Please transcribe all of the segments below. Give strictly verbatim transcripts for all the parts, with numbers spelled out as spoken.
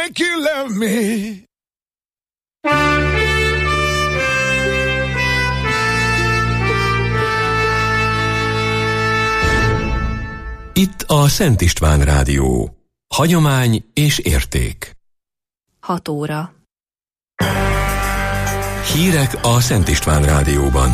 make you love me. Itt a Szent István Rádió. Hagyomány és érték. hat óra. Hírek a Szent István Rádióban.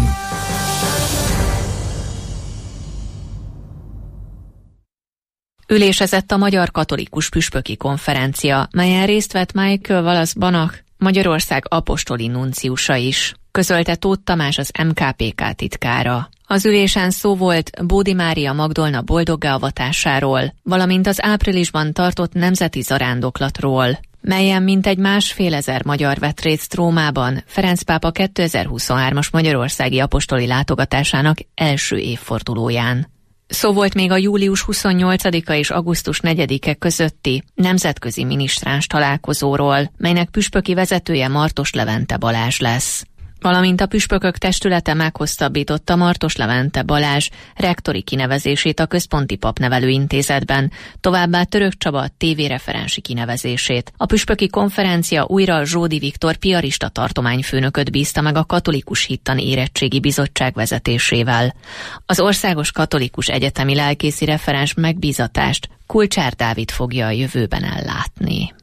Ülésezett a Magyar Katolikus Püspöki Konferencia, melyen részt vett Michael Wallace Banach, Magyarország apostoli nunciusa is, közölte Tóth Tamás, az em ká pé ká titkára. Az ülésen szó volt Bódi Mária Magdolna boldoggá avatásáról, valamint az áprilisban tartott nemzeti zarándoklatról, melyen mintegy másfél ezer magyar vett részt Rómában Ferenc pápa kétezer-huszonhármas magyarországi apostoli látogatásának első évfordulóján. Szó volt még a július huszonnyolcadika és augusztus negyedike közötti nemzetközi minisztráns találkozóról, melynek püspöki vezetője Martos Levente Balázs lesz. Valamint a püspökök testülete meghosszabbította Martos Levente Balázs rektori kinevezését a Központi Papnevelő Intézetben, továbbá Török Csaba tévéreferensi kinevezését. A püspöki konferencia újra Zsódi Viktor piarista tartományfőnököt bízta meg a Katolikus Hittan Érettségi Bizottság vezetésével. Az Országos Katolikus Egyetemi Lelkészi Referens megbízatást Kulcsár Dávid fogja a jövőben ellátni.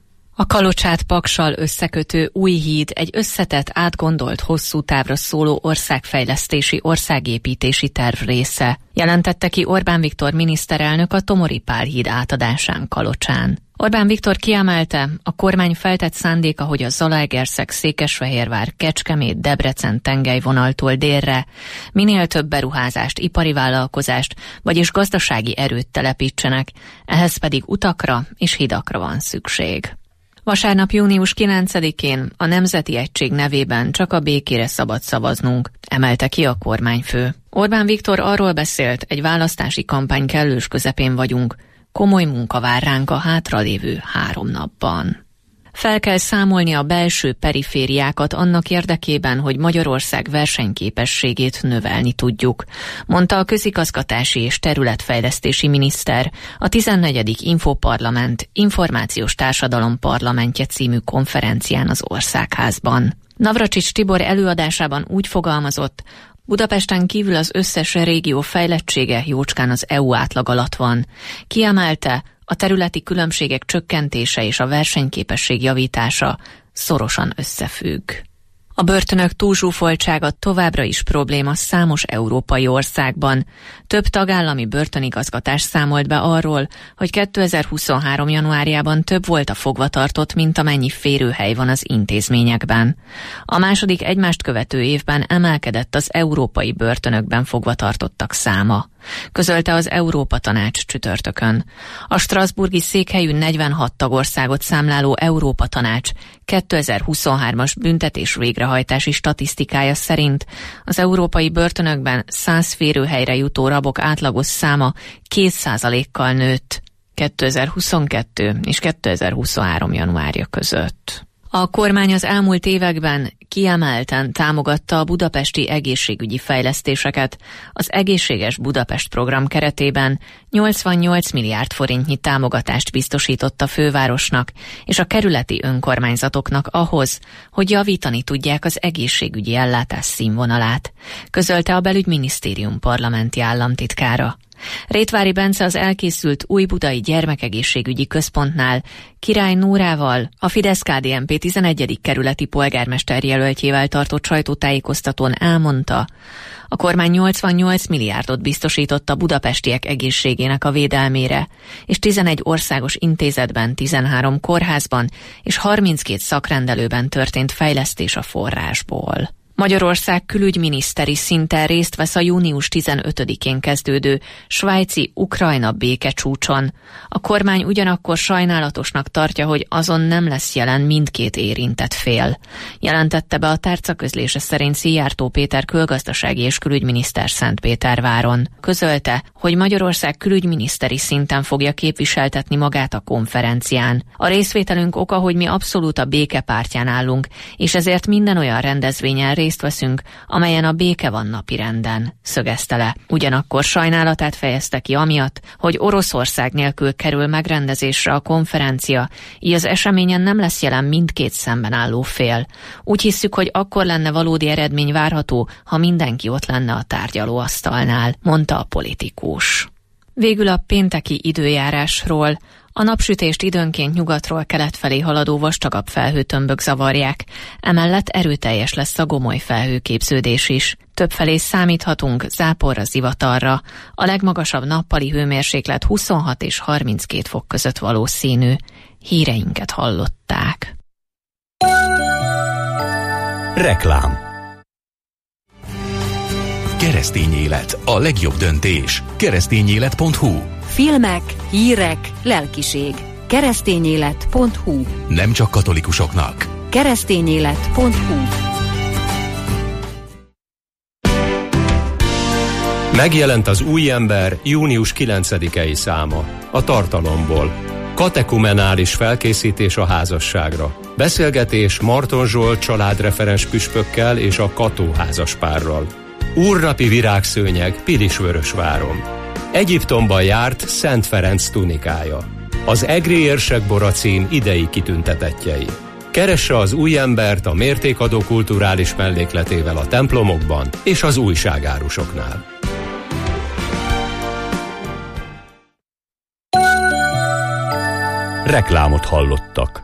A Kalocsát-Paksal összekötő új híd egy összetett, átgondolt, hosszú távra szóló országfejlesztési, országépítési terv része, jelentette ki Orbán Viktor miniszterelnök a Tomori Pál híd átadásán Kalocsán. Orbán Viktor kiemelte, a kormány feltett szándéka, hogy a Zalaegerszeg, Székesfehérvár, Kecskemét, Debrecen tengelyvonaltól délre minél több beruházást, ipari vállalkozást, vagyis gazdasági erőt telepítsenek, ehhez pedig utakra és hidakra van szükség. Vasárnap június kilencedikén a Nemzeti Egység nevében csak a békére szabad szavaznunk, emelte ki a kormányfő. Orbán Viktor arról beszélt, egy választási kampány kellős közepén vagyunk, komoly munka vár ránk a hátralévő három napban. Fel kell számolni a belső perifériákat annak érdekében, hogy Magyarország versenyképességét növelni tudjuk, mondta a közigazgatási és területfejlesztési miniszter a tizennegyedik Infoparlament Információs Társadalom Parlamentje című konferencián az Országházban. Navracsics Tibor előadásában úgy fogalmazott, Budapesten kívül az összes régió fejlettsége jócskán az é u átlag alatt van. Kiemelte, a területi különbségek csökkentése és a versenyképesség javítása szorosan összefügg. A börtönök túlzsúfoltsága továbbra is probléma számos európai országban. Több tagállami börtönigazgatás számolt be arról, hogy kétezer-huszonhárom januárjában több volt a fogvatartott, mint amennyi férőhely van az intézményekben. A második egymást követő évben emelkedett az európai börtönökben fogvatartottak száma, közölte az Európa Tanács csütörtökön. A strasbourgi székhelyű negyvenhat tagországot számláló Európa Tanács kétezer-huszonhármas büntetés végrehajtási statisztikája szerint az európai börtönökben száz férőhelyre jutó rabok átlagos száma két százalékkal nőtt kétezer-huszonkettő és kétezer-huszonhárom januárja között. A kormány az elmúlt években kiemelten támogatta a budapesti egészségügyi fejlesztéseket. Az Egészséges Budapest program keretében nyolcvannyolc milliárd forintnyi támogatást biztosított a fővárosnak és a kerületi önkormányzatoknak ahhoz, hogy javítani tudják az egészségügyi ellátás színvonalát, közölte a Belügyminisztérium parlamenti államtitkára. Rétvári Bence az elkészült Újbudai Gyermekegészségügyi Központnál Király Nórával, a Fidesz-ká dé en pé tizenegyedik kerületi polgármester jelöltjével tartott sajtótájékoztatón elmondta, a kormány nyolcvannyolc milliárdot biztosított a budapestiek egészségének a védelmére, és tizenegy országos intézetben, tizenhárom kórházban és harminckét szakrendelőben történt fejlesztés a forrásból. Magyarország külügyminiszteri szinten részt vesz a június tizenötödikén kezdődő svájci-Ukrajna békecsúcson. A kormány ugyanakkor sajnálatosnak tartja, hogy azon nem lesz jelen mindkét érintett fél. Jelentette be a tárcaközlése szerint Szijjártó Péter külgazdasági és külügyminiszter Szentpéterváron. Közölte, hogy Magyarország külügyminiszteri szinten fogja képviseltetni magát a konferencián. A részvételünk oka, hogy mi abszolút a béke pártján állunk, és ezért minden olyan rendezvényen részt részt veszünk, amelyen a béke van napirenden, szögezte le. Ugyanakkor sajnálatát fejezte ki amiatt, hogy Oroszország nélkül kerül megrendezésre a konferencia, így az eseményen nem lesz jelen mindkét szemben álló fél. Úgy hisszük, hogy akkor lenne valódi eredmény várható, ha mindenki ott lenne a tárgyalóasztalnál, mondta a politikus. Végül a pénteki időjárásról. A napsütést időnként nyugatról kelet felé haladó vastagabb felhőtömbök zavarják, emellett erőteljes lesz a gomoly felhőképződés is. Többfelé számíthatunk záporra, zivatarra. A legmagasabb nappali hőmérséklet huszonhat és harminckét fok között valószínű. Híreinket hallották. Reklám. Keresztény élet, a legjobb döntés. keresztényélet pont hu. Filmek, hírek, lelkiség. keresztényélet pont hu. Nem csak katolikusoknak. keresztényélet pont hu. Megjelent az Új ember június kilencedikei száma. A tartalomból. Katekumenális felkészítés a házasságra. Beszélgetés Marton Zsolt családreferens püspökkel és a Kató házaspárral. Úrnapi virágszőnyeg Pilisvörösváron. Egyiptomban járt Szent Ferenc tunikája. Az egri érsek boracím idei kitüntetettjei. Keresse az Új embert a mértékadó kulturális mellékletével a templomokban és az újságárusoknál. Reklámot hallottak.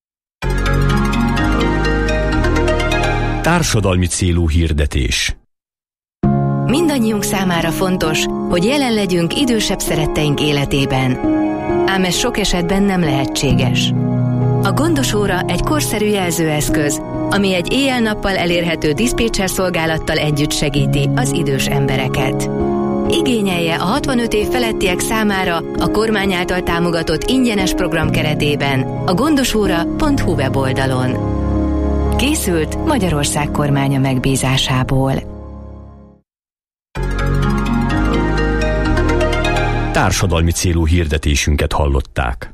Társadalmi célú hirdetés. Mindannyiunk számára fontos, hogy jelen legyünk idősebb szeretteink életében. Ám ez sok esetben nem lehetséges. A Gondos óra egy korszerű jelzőeszköz, ami egy éjjel-nappal elérhető diszpécser szolgálattal együtt segíti az idős embereket. Igényelje a hatvanöt év felettiek számára a kormány által támogatott ingyenes program keretében a gondosóra pont hu weboldalon. Készült Magyarország kormánya megbízásából. Társadalmi célú hirdetésünket hallották.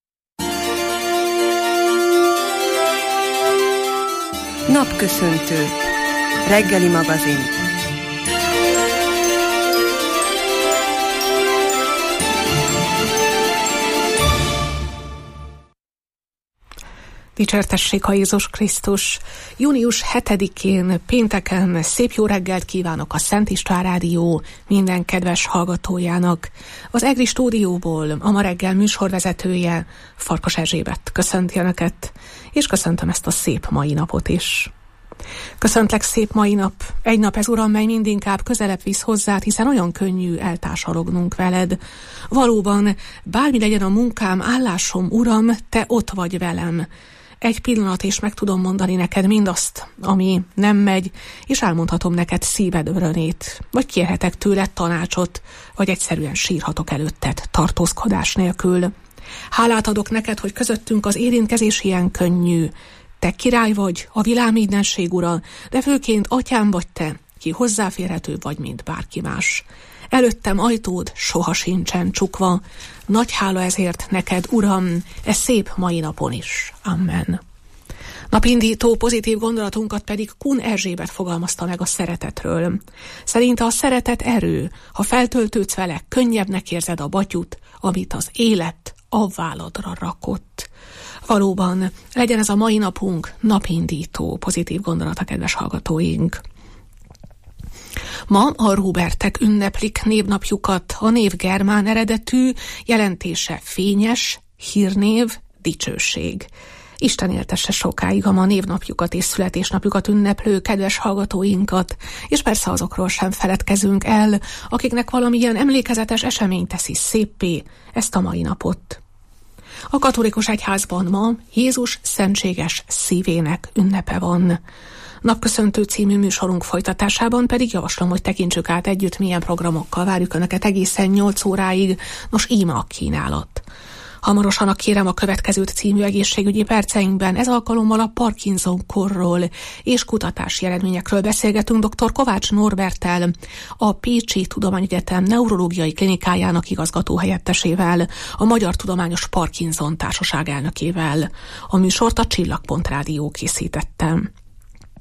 Napköszöntő. Reggeli magazin. Dicsértessék a Jézus Krisztus! június hetedikén, pénteken szép jó reggelt kívánok a Szent István Rádió minden kedves hallgatójának. Az EGRI stúdióból a ma reggel műsorvezetője, Farkas Erzsébet köszönti Önöket, és köszöntöm ezt a szép mai napot is. Köszöntlek, szép mai nap, egy nap ez, Uram, mely mindinkább közelebb visz hozzád, hiszen olyan könnyű eltársalognunk veled. Valóban, bármi legyen a munkám, állásom, Uram, Te ott vagy velem. Egy pillanat, és meg tudom mondani neked mindazt, ami nem megy, és elmondhatom neked szíved örömét, vagy kérhetek tőled tanácsot, vagy egyszerűen sírhatok előtted tartózkodás nélkül. Hálát adok neked, hogy közöttünk az érintkezés ilyen könnyű. Te király vagy, a világ mindenség ura, de főként atyám vagy te, ki hozzáférhetőbb vagy, mint bárki más. Előttem ajtód soha sincsen csukva. Nagy hála ezért neked, Uram, e szép mai napon is. Amen. Napindító pozitív gondolatunkat pedig Kun Erzsébet fogalmazta meg a szeretetről. Szerinte a szeretet erő, ha feltöltődsz vele, könnyebbnek érzed a batyut, amit az élet a válladra rakott. Valóban, legyen ez a mai napunk napindító pozitív gondolata, kedves hallgatóink. Ma a Róbertek ünneplik névnapjukat, a név germán eredetű, jelentése fényes, hírnév, dicsőség. Isten éltesse sokáig a ma névnapjukat és születésnapjukat ünneplő kedves hallgatóinkat, és persze azokról sem feledkezünk el, akiknek valamilyen emlékezetes esemény teszi széppé ezt a mai napot. A katolikus egyházban ma Jézus szentséges szívének ünnepe van. Napköszöntő című műsorunk folytatásában pedig javaslom, hogy tekintsük át együtt, milyen programokkal várjuk Önöket egészen nyolc óráig. Nos, íme a kínálat. Hamarosan a Kérem a következőt című egészségügyi perceinkben ez alkalommal a Parkinson-korról és kutatási eredményekről beszélgetünk dr. Kovács Norberttel, a Pécsi Tudományegyetem neurológiai klinikájának igazgatóhelyettesével, a Magyar Tudományos Parkinson Társaság elnökével. A műsort a Csillagpont Rádió készítette.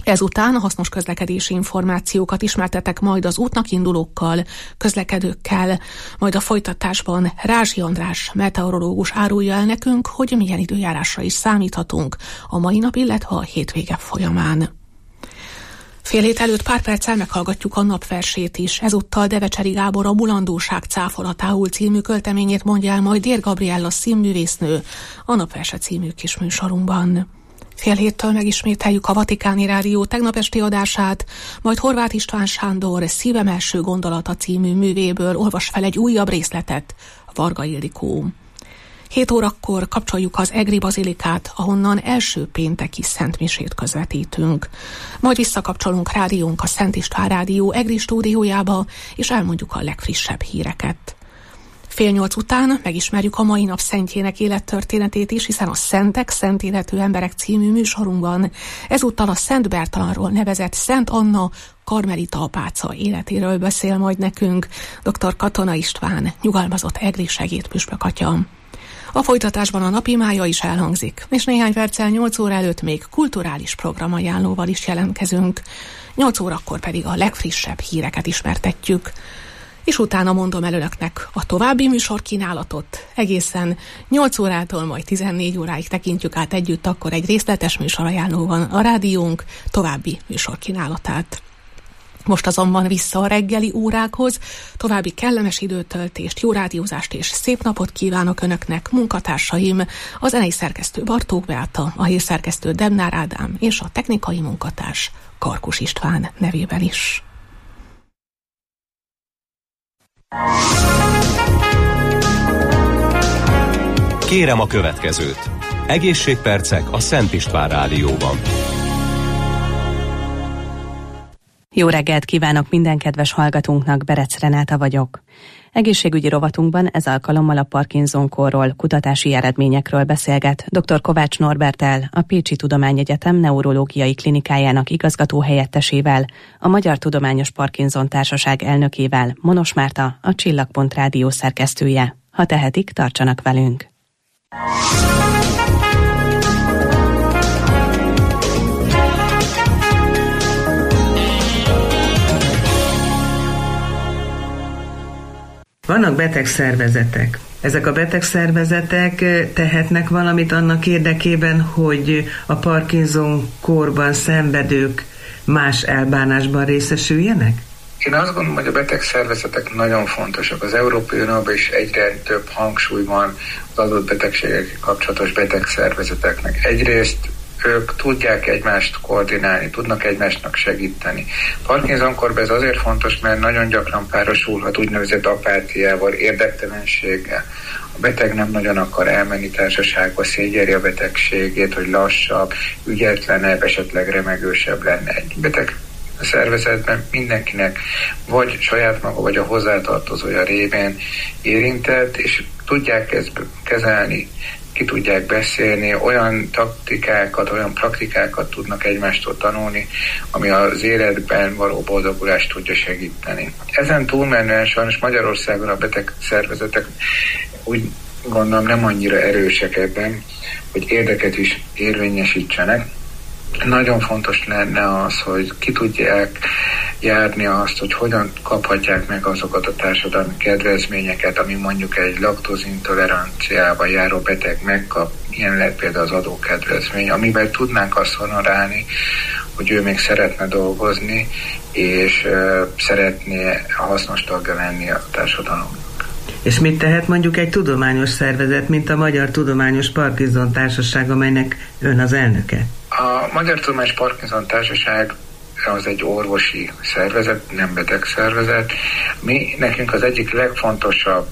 Ezután hasznos közlekedési információkat ismertetek majd az útnak indulókkal, közlekedőkkel, majd a folytatásban Rázsi András meteorológus árulja el nekünk, hogy milyen időjárásra is számíthatunk a mai nap, illetve a hétvége folyamán. Fél hét előtt pár perccel meghallgatjuk a napversét is. Ezúttal Devecseri Gábor a Mulandóság cáfolatául című költeményét mondja el majd Dér Gabriella színművésznő a Napverse című kisműsorunkban. Fél héttől megismételjük a Vatikáni Rádió tegnap esti adását, majd Horváth István Sándor Szívem első gondolata című művéből olvas fel egy újabb részletet, Varga Ildikó. Hét órakor kapcsoljuk az Egri Bazilikát, ahonnan első pénteki szentmisét közvetítünk. Majd visszakapcsolunk rádiónk a Szent István Rádió Egri stúdiójába, és elmondjuk a legfrissebb híreket. Fél nyolc után megismerjük a mai nap szentjének élettörténetét is, hiszen a Szentek, Szent Életű Emberek című műsorunkban ezúttal a Szent Bertalanról nevezett Szent Anna karmelita apáca életéről beszél majd nekünk dr. Katona István, nyugalmazott egri segédpüspök atya. A folytatásban a napimája is elhangzik, és néhány perccel nyolc óra előtt még kulturális programajánlóval is jelentkezünk. nyolc órakor pedig a legfrissebb híreket ismertetjük. És utána mondom el önöknek a további műsorkínálatot. Egészen nyolc órától majd tizennégy óráig tekintjük át együtt akkor egy részletes műsorajánlóban a rádiónk további műsorkínálatát. Most azonban vissza a reggeli órákhoz, további kellemes időtöltést, jó rádiózást és szép napot kívánok önöknek, munkatársaim, a zenei szerkesztő Bartók Beáta, a hírszerkesztő Demnár Ádám és a technikai munkatárs Karkus István nevében is. Kérem a következőt. Egészségpercek a Szent István Rádióban. Jó reggelt kívánok minden kedves hallgatónknak, Berec Renáta vagyok. Egészségügyi rovatunkban ez alkalommal a Parkinson-kórról, kutatási eredményekről beszélget dr. Kovács Norberttel, a Pécsi Tudományegyetem neurológiai klinikájának igazgatóhelyettesével, a Magyar Tudományos Parkinson Társaság elnökével, Monos Márta, a Csillagpont Rádió szerkesztője. Ha tehetik, tartsanak velünk! Vannak betegszervezetek. Ezek a betegszervezetek tehetnek valamit annak érdekében, hogy a Parkinson-kórban szenvedők más elbánásban részesüljenek? Én azt gondolom, hogy a betegszervezetek nagyon fontosak. Az Európai Unióban is egyre több hangsúly van az adott betegségekkel kapcsolatos betegszervezeteknek. Egyrészt ők tudják egymást koordinálni, tudnak egymásnak segíteni. Parkinson-korban ez azért fontos, mert nagyon gyakran párosulhat úgynevezett apátiával, érdektelenséggel. A beteg nem nagyon akar elmenni társaságba, szégyeli a betegségét, hogy lassabb, ügyetlenebb, esetleg remegősebb lenne. Egy beteg szervezetben mindenkinek vagy saját maga, vagy a hozzátartozója révén érintett, és tudják ezt kezelni, ki tudják beszélni, olyan taktikákat, olyan praktikákat tudnak egymástól tanulni, ami az életben való boldogulást tudja segíteni. Ezen túlmenően sajnos Magyarországon a beteg szervezetek úgy gondolom nem annyira erősek ebben, hogy érdeket is érvényesítsenek. Nagyon fontos lenne az, hogy ki tudják járni azt, hogy hogyan kaphatják meg azokat a társadalmi kedvezményeket, ami mondjuk egy laktózintoleranciával járó beteg megkap. Ilyen lehet például az adókedvezmény, amivel tudnánk azt honorálni, hogy ő még szeretne dolgozni, és uh, szeretné hasznos tagja lenni a társadalomnak. És mit tehet mondjuk egy tudományos szervezet, mint a Magyar Tudományos Parkinson Társaság, amelynek ön az elnöke? A Magyar Tudományos Parkinson Társaság az egy orvosi szervezet, nem beteg szervezet. Mi, nekünk az egyik legfontosabb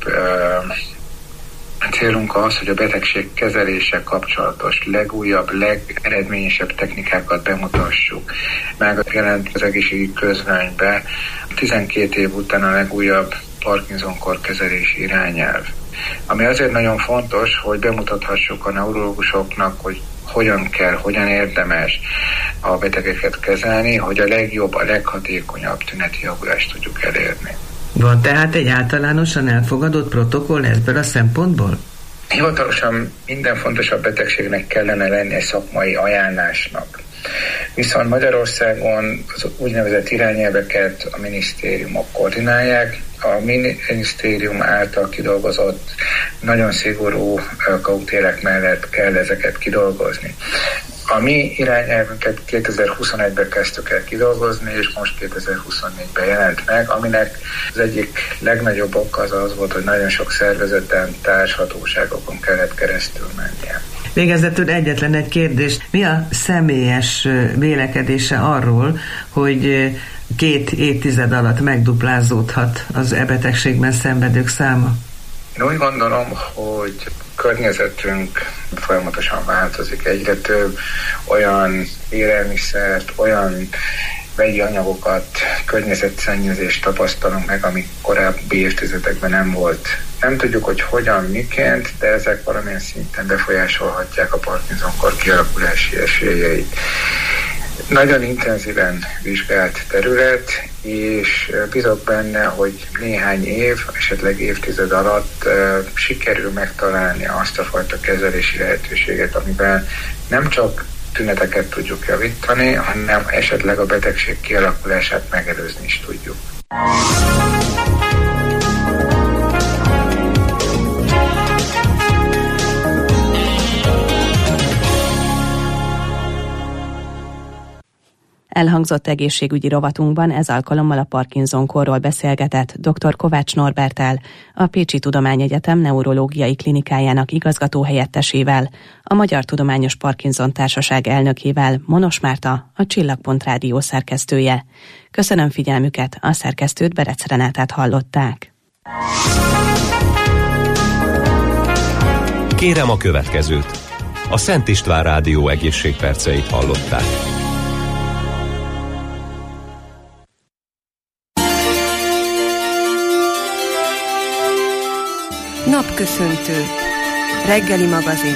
uh, célunk az, hogy a betegség kezelése kapcsolatos legújabb, legeredményesebb technikákat bemutassuk. Megjelent az egészségügyi közlönybe tizenkét év után a legújabb Parkinson-kór kezelési irányelv. Ami azért nagyon fontos, hogy bemutathassuk a neurológusoknak, hogy hogyan kell, hogyan érdemes a betegeket kezelni, hogy a legjobb, a leghatékonyabb tüneti javulást tudjuk elérni. Van tehát egy általánosan elfogadott protokoll ebből a szempontból? Hivatalosan minden fontosabb betegségnek kellene lenni egy szakmai ajánlásnak. Viszont Magyarországon az úgynevezett irányelveket a minisztériumok koordinálják. A minisztérium által kidolgozott nagyon szigorú kautélek mellett kell ezeket kidolgozni. A mi irányelvünket kétezer-huszonegyben kezdtük el kidolgozni, és most kétezer-huszonnégyben jelent meg, aminek az egyik legnagyobb oka az az volt, hogy nagyon sok szervezeten, társhatóságokon kellett keresztül mennie. Végezetül egyetlen egy kérdés. Mi a személyes vélekedése arról, hogy két évtized alatt megduplázódhat az e-betegségben szenvedők száma? Én úgy gondolom, hogy környezetünk folyamatosan változik. Egyre több olyan élelmiszert, olyan vegyi anyagokat, környezetszennyezést tapasztalunk meg, ami korábbi évtizedekben nem volt. Nem tudjuk, hogy hogyan, miként, de ezek valamilyen szinten befolyásolhatják a Parkinson-kor kialakulási esélyeit. Nagyon intenzíven vizsgált terület, és bízok benne, hogy néhány év, esetleg évtized alatt uh, sikerül megtalálni azt a fajta kezelési lehetőséget, amivel nem csak tüneteket tudjuk javítani, hanem esetleg a betegség kialakulását megelőzni is tudjuk. Elhangzott egészségügyi rovatunkban ez alkalommal a Parkinson-korról beszélgetett dr. Kovács Norberttel, a Pécsi Tudományegyetem neurológiai klinikájának igazgatóhelyettesével, a Magyar Tudományos Parkinson Társaság elnökével, Monos Márta, a Csillagpont Rádió szerkesztője. Köszönöm figyelmüket, a szerkesztőt, Berec Renátát hallották. Kérem a következőt. A Szent István Rádió egészségperceit hallották. Napköszöntő. Reggeli magazin.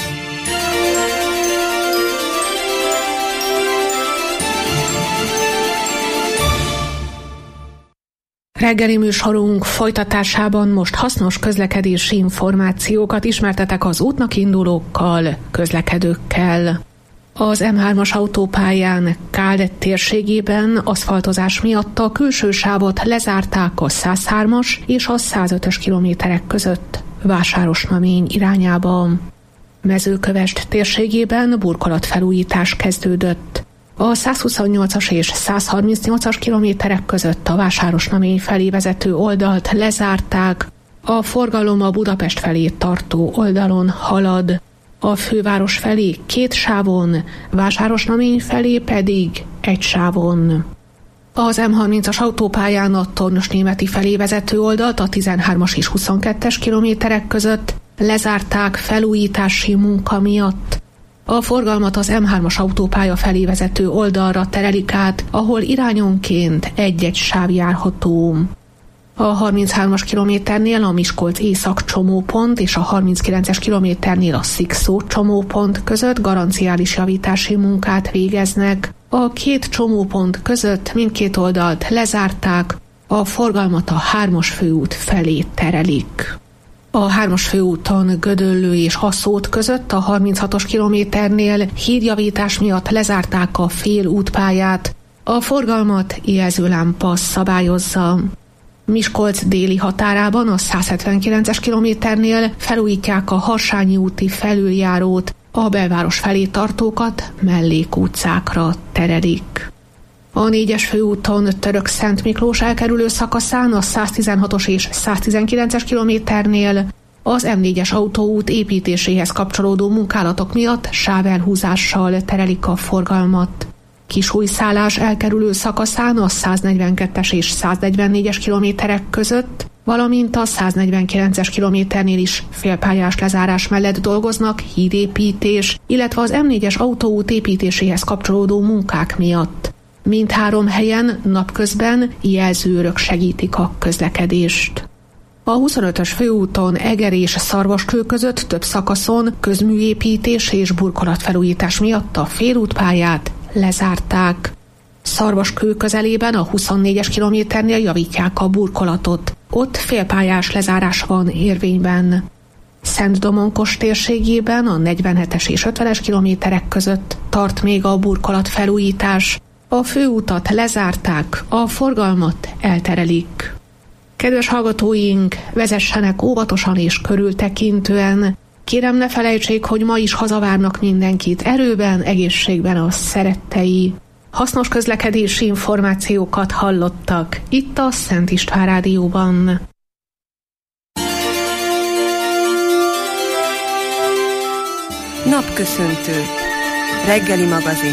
Reggeli műsorunk folytatásában most hasznos közlekedési információkat ismertetek az útnak indulókkal, közlekedőkkel. Az em hármas autópályán Káld térségében aszfaltozás miatt a külső sávot lezárták a száz hármas és a száz ötös kilométerek között Vásárosnamény irányába. Mezőkövesd térségében burkolatfelújítás kezdődött. A száz huszonnyolcas és száz harmincnyolcas kilométerek között a Vásárosnamény felé vezető oldalt lezárták, a forgalom a Budapest felé tartó oldalon halad. A főváros felé két sávon, Vásárosnamény felé pedig egy sávon. Az em harmincas autópályán a Tornyosnémeti felé vezető oldalt a tizenhármas és huszonkettes kilométerek között lezárták felújítási munka miatt. A forgalmat az em hármas autópálya felé vezető oldalra terelik át, ahol irányonként egy-egy sáv járható. A harminchármas kilométernél a Miskolc észak csomópont és a harminckilences kilométernél a Szikszó csomópont között garanciális javítási munkát végeznek. A két csomópont között mindkét oldalt lezárták, a forgalmat a hármas főút felé terelik. A hármas főúton Gödöllő és Aszód között a harminchatos kilométernél hídjavítás miatt lezárták a fél útpályát, a forgalmat jelzőlámpa szabályozza. Miskolc déli határában a száz hetvenkilences kilométernél felújítják a Harsányi úti felüljárót, a belváros felé tartókat mellékutcákra terelik. A négyes főúton Török-Szent Miklós elkerülő szakaszán a száz tizenhatos és száz tizenkilences kilométernél az em négyes autóút építéséhez kapcsolódó munkálatok miatt sávelhúzással terelik a forgalmat. Kisújszállás elkerülő szakaszán a száz negyvenkettes és száz negyvennégyes kilométerek között, valamint a száz negyvenkilences kilométernél is félpályás lezárás mellett dolgoznak hídépítés, illetve az em négyes autóút építéséhez kapcsolódó munkák miatt. Mindhárom helyen napközben jelzőrök segítik a közlekedést. A huszonötös főúton Eger és Szarvaskő között több szakaszon közműépítés és burkolatfelújítás miatt a félútpályát lezárták. Szarvaskő közelében a huszonnégyes kilométernél javítják a burkolatot. Ott félpályás lezárás van érvényben. Szent-Domonkos térségében a negyvenhetes és ötvenes kilométerek között tart még a burkolatfelújítás. A főutat lezárták, a forgalmat elterelik. Kedves hallgatóink, vezessenek óvatosan és körültekintően. Kérem, ne felejtsék, hogy ma is hazavárnak mindenkit erőben, egészségben a szerettei. Hasznos közlekedési információkat hallottak itt a Szent István Rádióban. Napköszöntő. Reggeli magazin.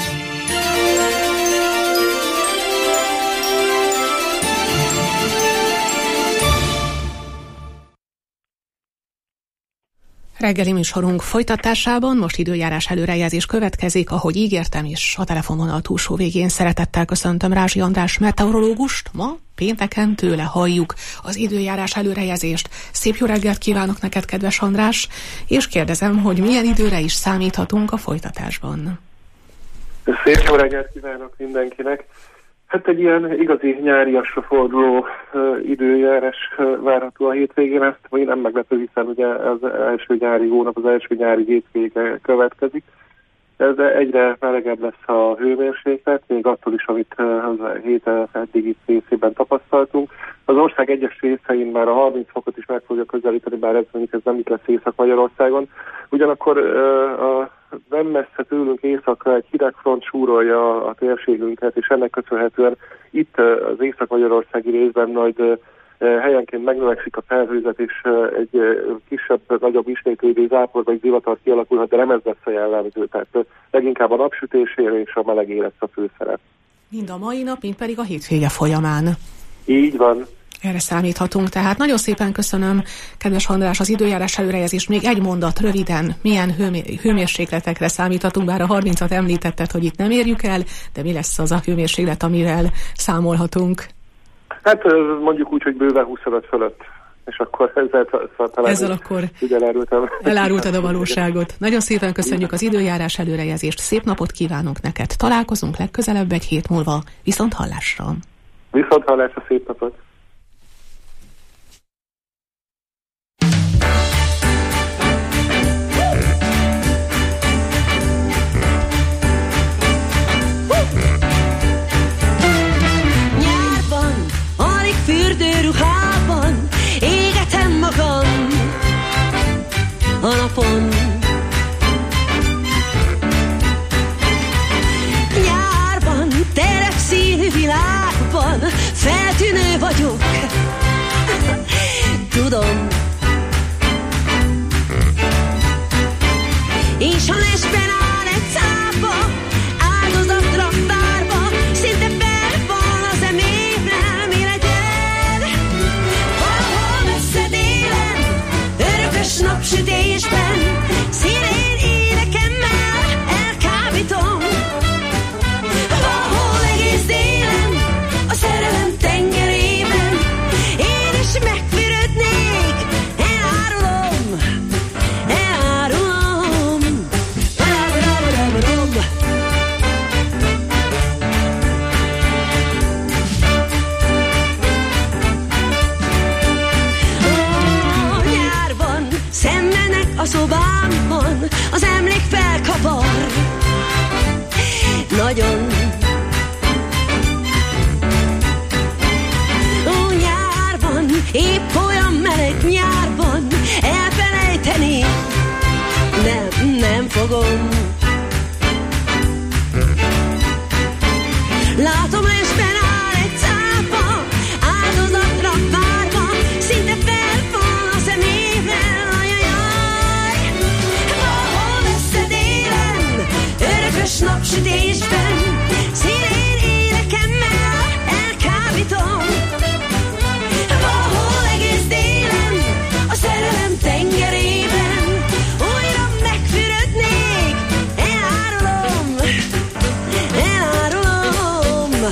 Reggeli műsorunk folytatásában most időjárás előrejelzés következik, ahogy ígértem is, a telefonvonal túlsó végén szeretettel köszöntöm Rázsi András meteorológust. Ma pénteken tőle halljuk az időjárás előrejelzést. Szép jó reggelt kívánok neked, kedves András, és kérdezem, hogy milyen időre is számíthatunk a folytatásban. Szép jó reggelt kívánok mindenkinek. Hát egy ilyen igazi nyáriasra forduló uh, időjárás uh, várható a hétvégén, ezt vagy nem meglepő, hiszen ugye az első nyári hónap, az első nyári hétvége következik. Ez egyre melegebb lesz a hőmérséklet, még attól is, amit uh, az hét eddigi részében tapasztaltunk. Az ország egyes részein már a harminc fokot is meg fogja közelíteni, bár ez mondjuk ez nem itt lesz Észak-Magyarországon. Ugyanakkor uh, a nem messze tőlünk északra egy hidegfront súrolja a térségünket, és ennek köszönhetően itt az észak-magyarországi részben majd helyenként megnövekszik a felhőzet, és egy kisebb, nagyobb ismétlődő zápor vagy zivatar kialakulhat, de nem ez lesz a jellemző. Tehát leginkább a napsütésére és a melegé lesz a főszerep. Mind a mai nap, mind pedig a hétvége folyamán. Így van. Erre számíthatunk, tehát nagyon szépen köszönöm, kedves András, az időjárás előrejelzést. Még egy mondat, röviden, milyen hőmé- hőmérsékletekre számíthatunk, bár a harmincat említetted, hogy itt nem érjük el, de mi lesz az a hőmérséklet, amivel számolhatunk? Hát mondjuk úgy, hogy bőven huszonöt fölött, és akkor ezzel talán ezzel akkor elárultam. elárultad a valóságot. Nagyon szépen köszönjük az időjárás előrejelzést, szép napot kívánunk neked. Találkozunk legközelebb egy hét múlva, viszont hallásra. Viszont hallásra, szép napot. Fürdőruhában égetem magam a napon. Nyárban, terepszínű világban feltűnő vagyok, tudom. És ha lesben áll egy cápa, áldozatra várva, szinte fel van az emében, mi legyen. Valahol messze délen, örökös napsütésben, szirén énekemmel elkábítom. Valahol egész délen, a szerelem tengerében, én is megfürödnék, elárulom, elárulom. Ó, nyárban szemmenek a szobámban, az emlék felkavar. Nagyon. Ó, nyárban, épp olyan meleg nyárban, elfelejteni nem, nem fogom. Látom, lesben áll egy cápa, áldozatra várva, szinte fel van a szemében, ajajaj. Valahol messze délen, örökös napsütésben, szirén énekemmel elkábítom. Valahol egész délen, a szerelem tengerében, újra megfürödnék, elárulom, elárulom.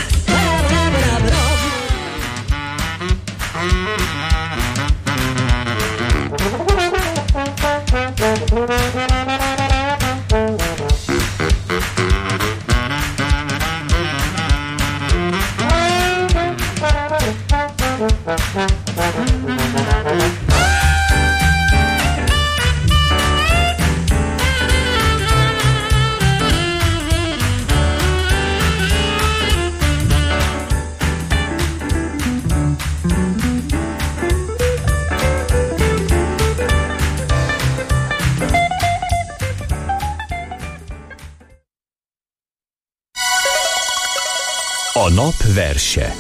Nap verse.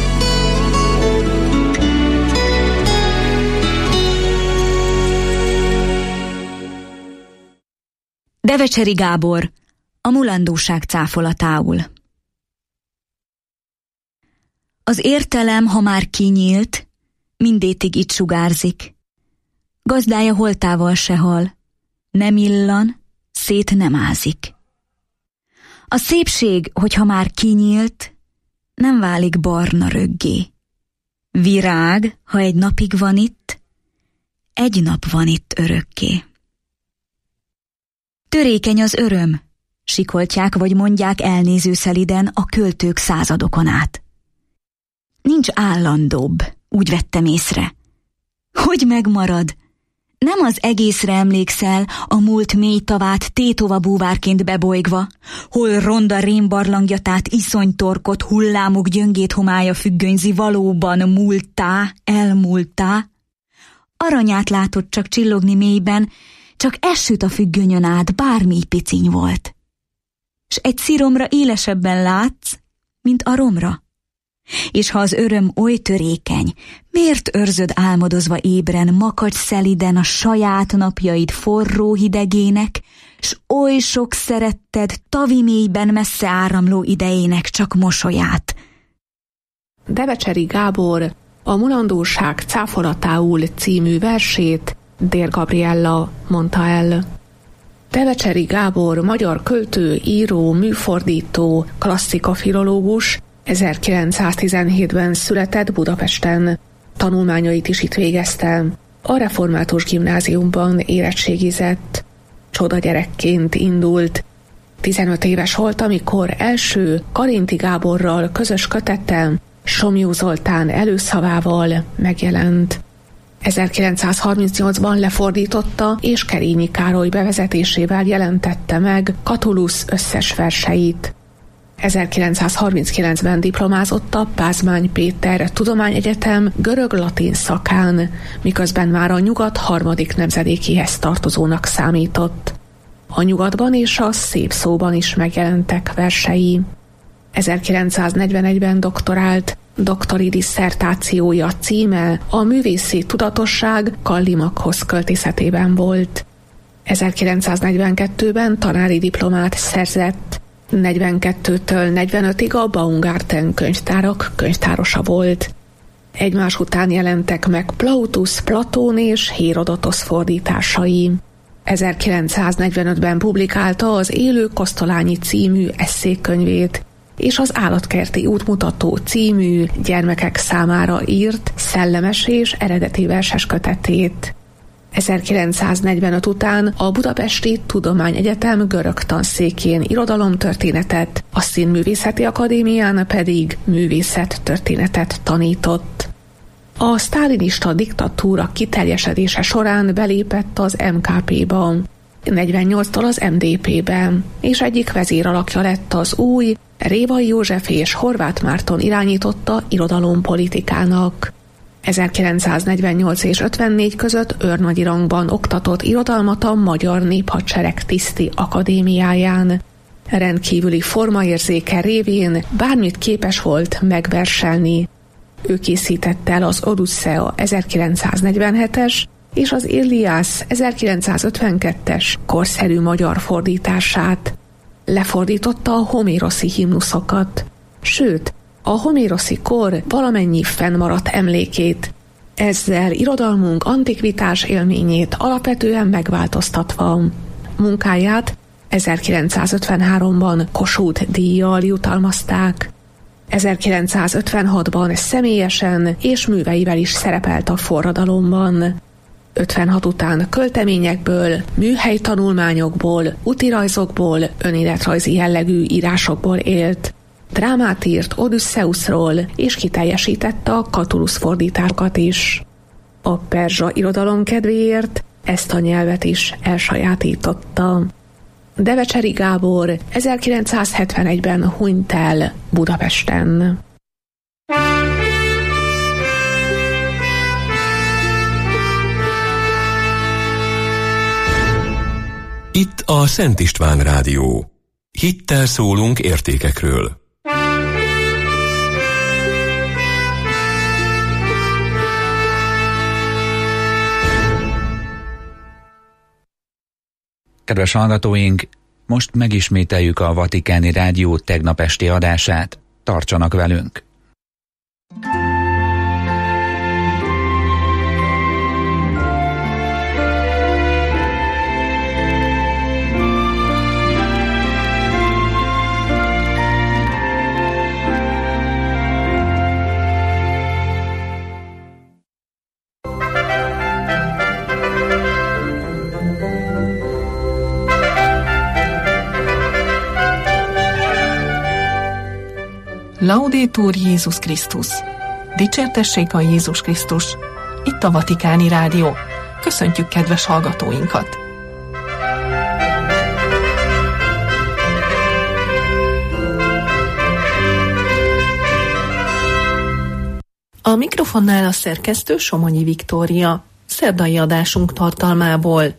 Devecseri Gábor, a mulandóság cáfolatául. Az értelem, ha már kinyílt, mindétig itt sugárzik. Gazdája holtával se hal, nem illan, szét nem ázik. A szépség, hogyha már kinyílt, nem válik barna röggé. Virág, ha egy napig van itt, egy nap van itt örökké. Törékeny az öröm, sikoltják vagy mondják elnéző szeliden a költők századokon át. Nincs állandóbb, úgy vettem észre. Hogy megmarad? Nem az egészre emlékszel, a múlt mély tavát tétova búvárként bebolygva, hol ronda rémbarlangjatát iszonytorkot hullámok gyöngét homája függönyzi valóban múltá, elmúltá? Aranyát látod csak csillogni mélyben, csak esüt a függönyön át, bármi piciny volt. S egy sziromra élesebben látsz, mint a romra. És ha az öröm oly törékeny, miért őrzöd álmodozva ébren, makacs szeliden a saját napjaid forró hidegének, s oly sok szeretted tavi mélyben messze áramló idejének csak mosolyát? Devecseri Gábor a mulandóság cáfolatául című versét Dér Gabriella mondta el. Devecseri Gábor magyar költő, író, műfordító, klasszikafilológus, ezerkilencszáztizenhétben született Budapesten. Tanulmányait is itt végezte. A református gimnáziumban érettségizett. Csoda gyerekként indult. tizenöt éves volt, amikor első Karinti Gáborral közös kötettel, Somlyó Zoltán előszavával megjelent. ezerkilencszázharmincnyolcban lefordította és Kerényi Károly bevezetésével jelentette meg Catullus összes verseit. ezerkilencszázharminckilencben diplomázott a Pázmány Péter Tudományegyetem görög-latin szakán, miközben már a nyugat harmadik nemzedékéhez tartozónak számított. A nyugatban és a szép szóban is megjelentek versei. ezerkilencszáznegyvenegyben doktorált, doktori disszertációja címe a művészi tudatosság Kallimakhoz költészetében volt. ezerkilencszáznegyvenkettőben tanári diplomát szerzett, negyvenkettőtől negyvenötig a Baumgarten könyvtárak könyvtárosa volt. Egymás után jelentek meg Plautus, Platón és Hérodotosz fordításai. ezerkilencszáznegyvenötben publikálta az Élő Kosztolányi című esszékönyvét, és az Állatkerti útmutató című gyermekek számára írt szellemes és eredeti verses kötetét. ezerkilencszáznegyvenöt után a Budapesti Tudományegyetem görög tanszékén irodalomtörténetet, a Színművészeti Akadémián pedig művészettörténetet tanított. A sztálinista diktatúra kiteljesedése során belépett az em ká pé-ba, negyvennyolctól az em dé pé-be, és egyik vezéralakja lett az új, Révai József és Horváth Márton irányította irodalompolitikának. ezerkilencszáznegyvennyolc és ötvennégy között őrnagyi rangban oktatott irodalmat a Magyar Néphadsereg Tiszti Akadémiáján. Rendkívüli formaérzéke révén bármit képes volt megverselni. Ő készítette el az Odüsszea ezerkilencszáznegyvenhetes és az Illiász ezerkilencszázötvenkettes korszerű magyar fordítását. Lefordította a homéroszi himnuszokat, sőt, a homéroszi kor valamennyi fennmaradt emlékét, ezzel irodalmunk antikvitás élményét alapvetően megváltoztatva. Munkáját ezerkilencszázötvenháromban Kossuth díjjal jutalmazták. ezerkilencszázötvenhatban személyesen és műveivel is szerepelt a forradalomban. ötvenhat után költeményekből, műhelytanulmányokból, útirajzokból, önéletrajzi jellegű írásokból élt. Drámát írt Odüsszeuszról, és kiteljesítette a Catullus fordításokat is. A perzsa irodalom kedvéért ezt a nyelvet is elsajátította. Devecseri Gábor ezerkilencszázhetvenegyben hunyt el Budapesten. Itt a Szent István Rádió. Hittel szólunk értékekről. Kedves hallgatóink, most megismételjük a Vatikáni Rádió tegnap esti adását. Tartsanak velünk! Laudetur Jézus Krisztus! Dicsértessék a Jézus Krisztus! Itt a Vatikáni Rádió. Köszöntjük kedves hallgatóinkat! A mikrofonnál a szerkesztő Somonyi Viktória. Szerdai adásunk tartalmából.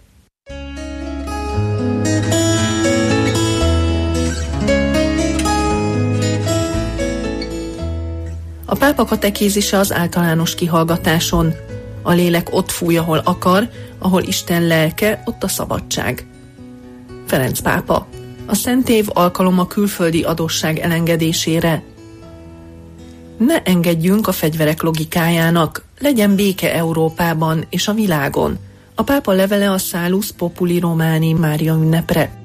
A pápa katekézise az általános kihallgatáson. A lélek ott fúj, ahol akar, ahol Isten lelke, ott a szabadság. Ferenc pápa. A Szent Év alkalom a külföldi adósság elengedésére. Ne engedjünk a fegyverek logikájának, legyen béke Európában és a világon. A pápa levele a Salus Populi Romani Mária ünnepre.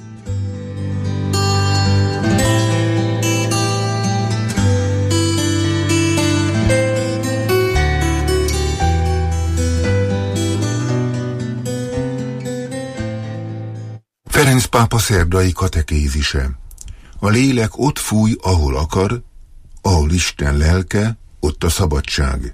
Ferenc pápa szerdai katekézise. A lélek ott fúj, ahol akar, ahol Isten lelke, ott a szabadság.